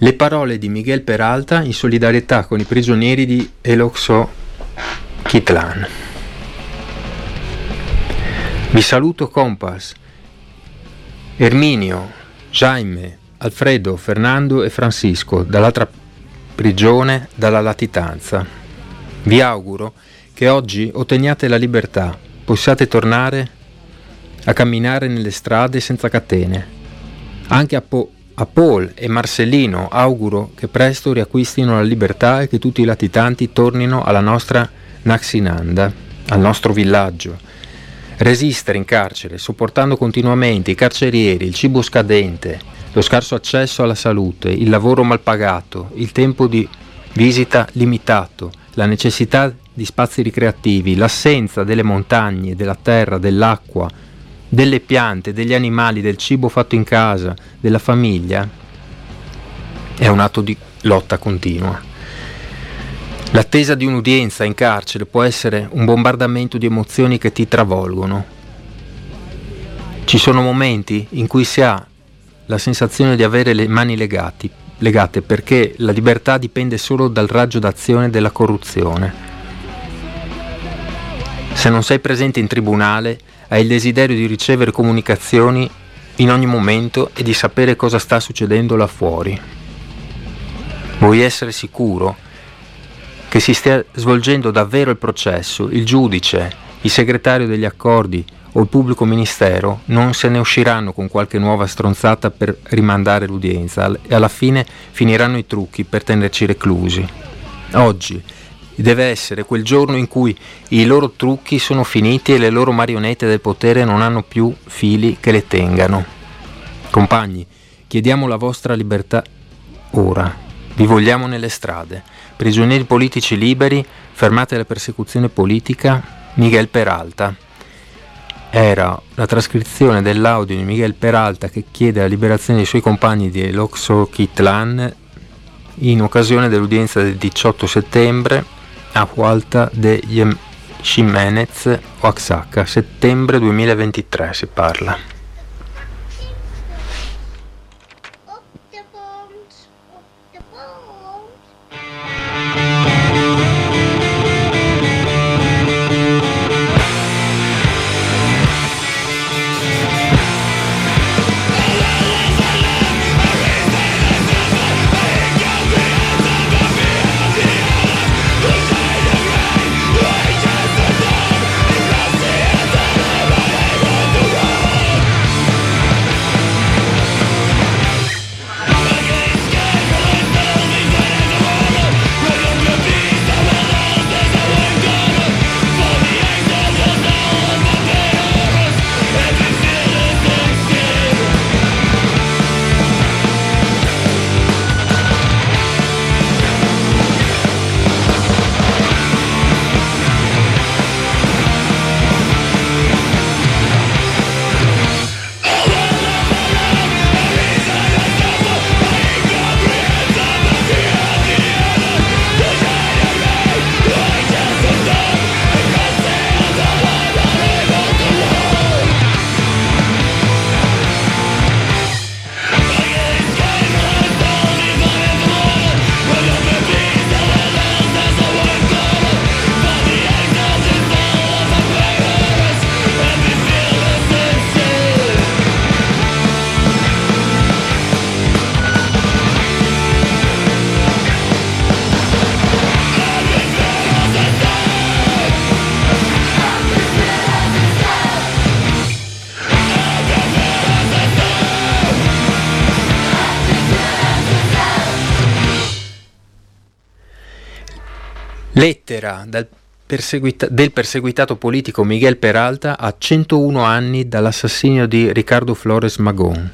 Le parole di Miguel Peralta in solidarietà con i prigionieri di Eloxochitlán. Vi saluto, compas. Erminio, Jaime, Alfredo, Fernando e Francisco, dall'altra prigione, dalla latitanza. Vi auguro che oggi otteniate la libertà, possiate tornare a camminare nelle strade senza catene. Anche a Paul e Marcellino auguro che presto riacquistino la libertà e che tutti i latitanti tornino alla nostra Naxinanda, al nostro villaggio. Resistere in carcere, sopportando continuamente i carcerieri, il cibo scadente, lo scarso accesso alla salute, il lavoro mal pagato, il tempo di visita limitato, la necessità di spazi ricreativi, l'assenza delle montagne, della terra, dell'acqua, delle piante, degli animali, del cibo fatto in casa, della famiglia, è un atto di lotta continua. L'attesa di un'udienza in carcere può essere un bombardamento di emozioni che ti travolgono. Ci sono momenti in cui si ha la sensazione di avere le mani legate perché la libertà dipende solo dal raggio d'azione della corruzione. Se non sei presente in tribunale, hai il desiderio di ricevere comunicazioni in ogni momento e di sapere cosa sta succedendo là fuori. Vuoi essere sicuro che si stia svolgendo davvero il processo, il giudice, il segretario degli accordi o il pubblico ministero non se ne usciranno con qualche nuova stronzata per rimandare l'udienza e alla fine finiranno i trucchi per tenerci reclusi. Oggi deve essere quel giorno in cui i loro trucchi sono finiti e le loro marionette del potere non hanno più fili che le tengano. Compagni, chiediamo la vostra libertà ora. Vi vogliamo nelle strade. Prigionieri politici liberi, fermate la persecuzione politica. Miguel Peralta. Era la trascrizione dell'audio di Miguel Peralta che chiede la liberazione dei suoi compagni di Eloxochitlán in occasione dell'udienza del 18 settembre a Hualta de Ximénez, Oaxaca, settembre 2023 si parla. Lettera del perseguitato politico Miguel Peralta a 101 anni dall'assassinio di Ricardo Flores Magón.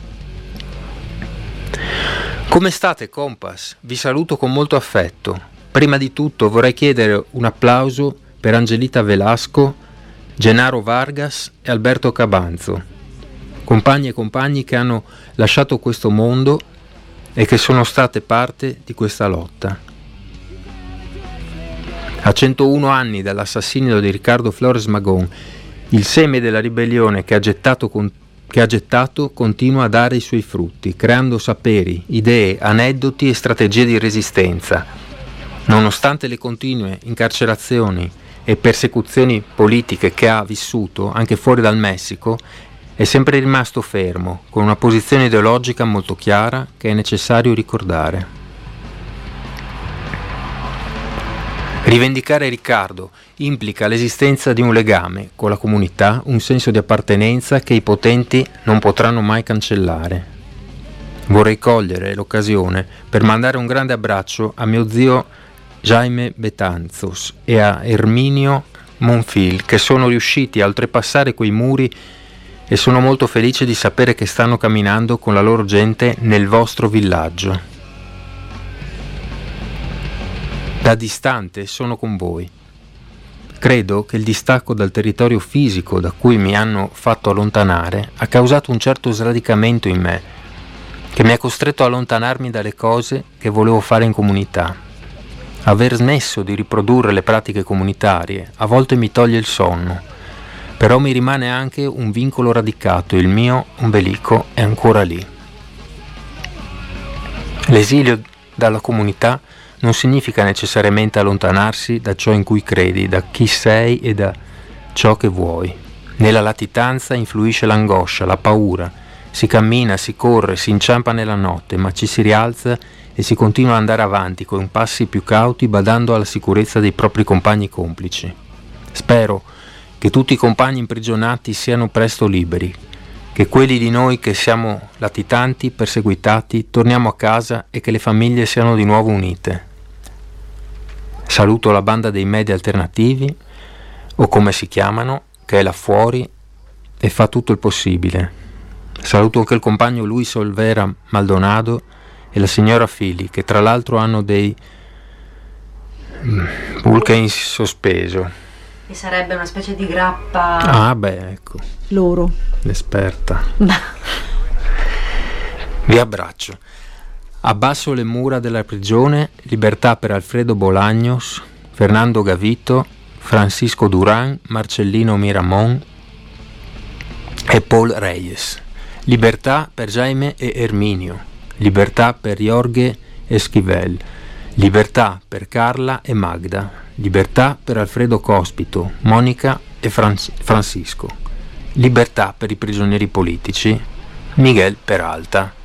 Come state, compas? Vi saluto con molto affetto. Prima di tutto vorrei chiedere un applauso per Angelita Velasco, Genaro Vargas e Alberto Cabanzo, compagni e compagni che hanno lasciato questo mondo e che sono state parte di questa lotta. A 101 anni dall'assassinio di Ricardo Flores Magón, il seme della ribellione che che ha gettato continua a dare i suoi frutti, creando saperi, idee, aneddoti e strategie di resistenza. Nonostante le continue incarcerazioni e persecuzioni politiche che ha vissuto anche fuori dal Messico, è sempre rimasto fermo, con una posizione ideologica molto chiara che è necessario ricordare. Rivendicare Riccardo implica l'esistenza di un legame con la comunità, un senso di appartenenza che i potenti non potranno mai cancellare. Vorrei cogliere l'occasione per mandare un grande abbraccio a mio zio Jaime Betanzos e a Erminio Monfil, che sono riusciti a oltrepassare quei muri e sono molto felice di sapere che stanno camminando con la loro gente nel vostro villaggio. Da distante sono con voi. Credo che il distacco dal territorio fisico da cui mi hanno fatto allontanare ha causato un certo sradicamento in me, che mi ha costretto a allontanarmi dalle cose che volevo fare in comunità. Aver smesso di riprodurre le pratiche comunitarie a volte mi toglie il sonno, però mi rimane anche un vincolo radicato, il mio ombelico è ancora lì. L'esilio dalla comunità non significa necessariamente allontanarsi da ciò in cui credi, da chi sei e da ciò che vuoi. Nella latitanza influisce l'angoscia, la paura. Si cammina, si corre, si inciampa nella notte, ma ci si rialza e si continua ad andare avanti con passi più cauti, badando alla sicurezza dei propri compagni complici. Spero che tutti i compagni imprigionati siano presto liberi, che quelli di noi che siamo latitanti, perseguitati, torniamo a casa e che le famiglie siano di nuovo unite. Saluto la banda dei media alternativi, o come si chiamano, che è là fuori e fa tutto il possibile. Saluto anche il compagno Luis Olvera Maldonado e la signora Fili, che tra l'altro hanno dei pulche in sospeso. E sarebbe una specie di grappa... Ah beh, ecco. Loro. L'esperta. Vi abbraccio. Abbasso le mura della prigione, libertà per Alfredo Bolaños, Fernando Gavito, Francisco Durán, Marcellino Miramón e Paul Reyes. Libertà per Jaime e Erminio. Libertà per Jorge Esquivel. Libertà per Carla e Magda. Libertà per Alfredo Cospito, Monica e Francisco. Libertà per i prigionieri politici, Miguel Peralta.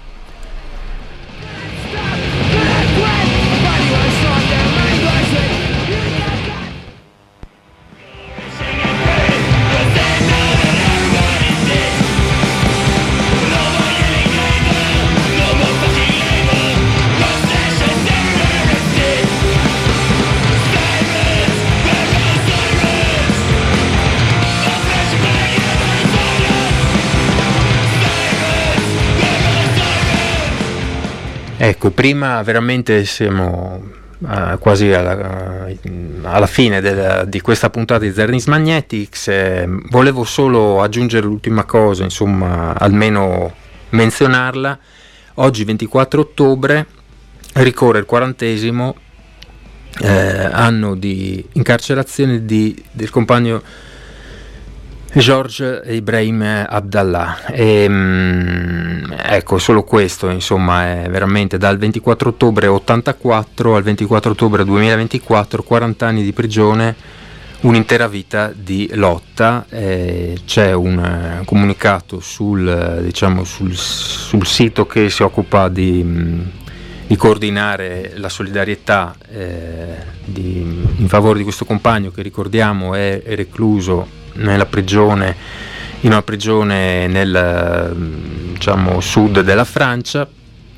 Ecco, prima veramente siamo quasi alla fine di questa puntata di Zernis Magnetics. Volevo solo aggiungere l'ultima cosa, insomma, almeno menzionarla. Oggi 24 ottobre ricorre il 40° anno di incarcerazione del compagno George Ibrahim Abdallah. Ecco, solo questo, insomma, è veramente dal 24 ottobre 84 al 24 ottobre 2024, 40 anni di prigione, un'intera vita di lotta. C'è un comunicato sul sito che si occupa di coordinare la solidarietà in favore di questo compagno che, ricordiamo, è recluso nella prigione, in una prigione nel sud della Francia.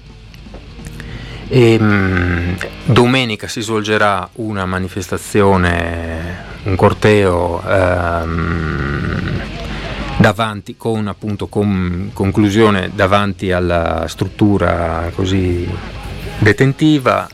Domenica si svolgerà una manifestazione, un corteo davanti, con appunto conclusione davanti alla struttura così detentiva.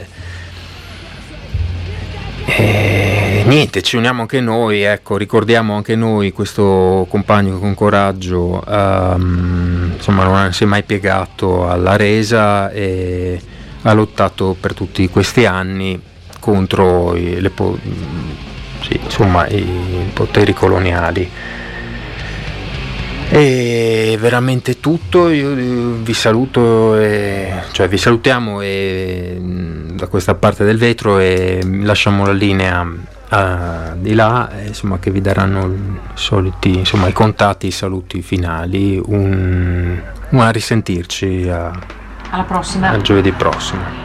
Niente, ci uniamo anche noi, ecco, ricordiamo anche noi questo compagno che con coraggio insomma non si è mai piegato alla resa e ha lottato per tutti questi anni contro i poteri coloniali. È veramente tutto. Io vi saluto, vi salutiamo da questa parte del vetro, e lasciamo la linea di là, insomma, che vi daranno i contatti, i saluti finali. A risentirci alla prossima, al giovedì prossimo.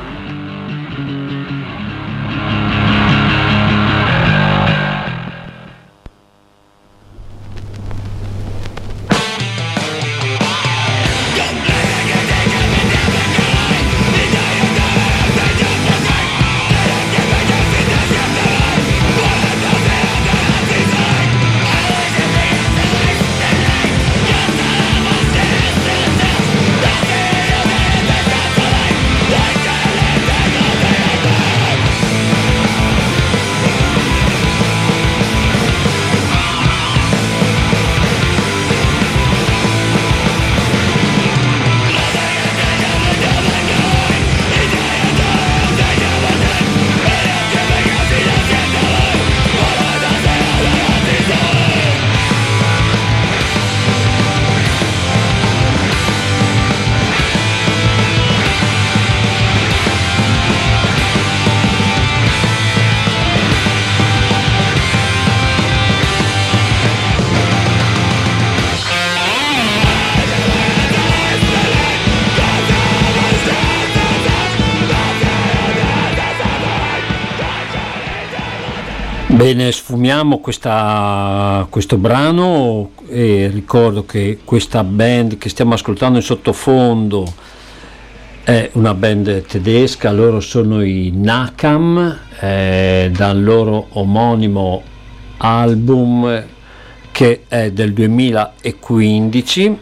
Bene, sfumiamo questo brano, e ricordo che questa band che stiamo ascoltando in sottofondo è una band tedesca. Loro sono i Nakam, dal loro omonimo album che è del 2015,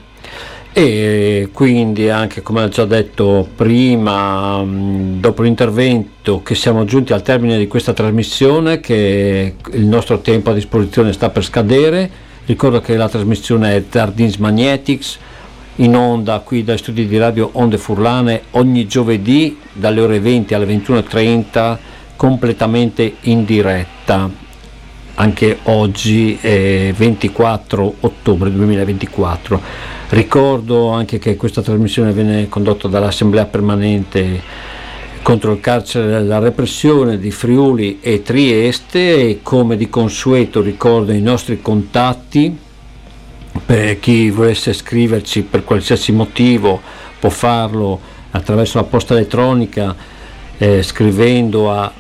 e quindi, anche come ho già detto prima, dopo l'intervento, che siamo giunti al termine di questa trasmissione, che il nostro tempo a disposizione sta per scadere. Ricordo che la trasmissione è Zardins Magnetics, in onda qui dai studi di Radio Onde Furlane, ogni giovedì dalle ore 20 alle 21:30, completamente in diretta. Anche oggi è 24 ottobre 2024. Ricordo anche che questa trasmissione viene condotta dall'Assemblea Permanente contro il carcere e la repressione di Friuli e Trieste, e come di consueto ricordo i nostri contatti. Per chi volesse scriverci per qualsiasi motivo può farlo attraverso la posta elettronica, scrivendo a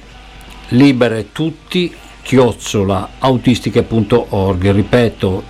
liberetutti@autistiche.org, ripeto,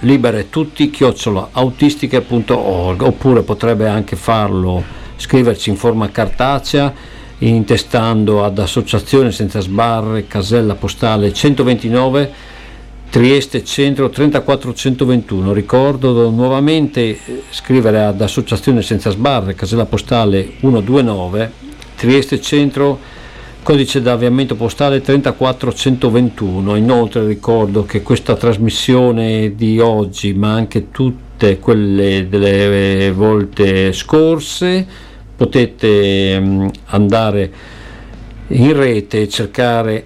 liberetutti@autistiche.org, oppure potrebbe anche farlo, scriverci in forma cartacea intestando ad Associazione Senza Sbarre, casella postale 129, Trieste Centro 34121. Ricordo nuovamente, scrivere ad Associazione Senza Sbarre, casella postale 129, Trieste Centro, codice d'avviamento postale 34121. Inoltre ricordo che questa trasmissione di oggi, ma anche tutte quelle delle volte scorse, potete andare in rete e cercare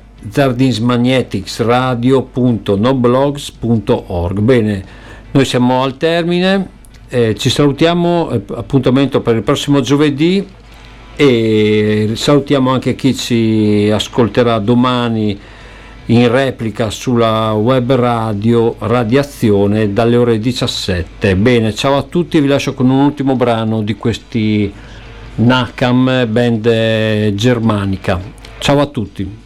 zardinsmagneticsradio.noblogs.org. Bene, noi siamo al termine, ci salutiamo, appuntamento per il prossimo giovedì, e salutiamo anche chi ci ascolterà domani in replica sulla web radio Radiazione dalle ore 17. Bene, ciao a tutti, vi lascio con un ultimo brano di questi Nakam, band germanica. Ciao a tutti.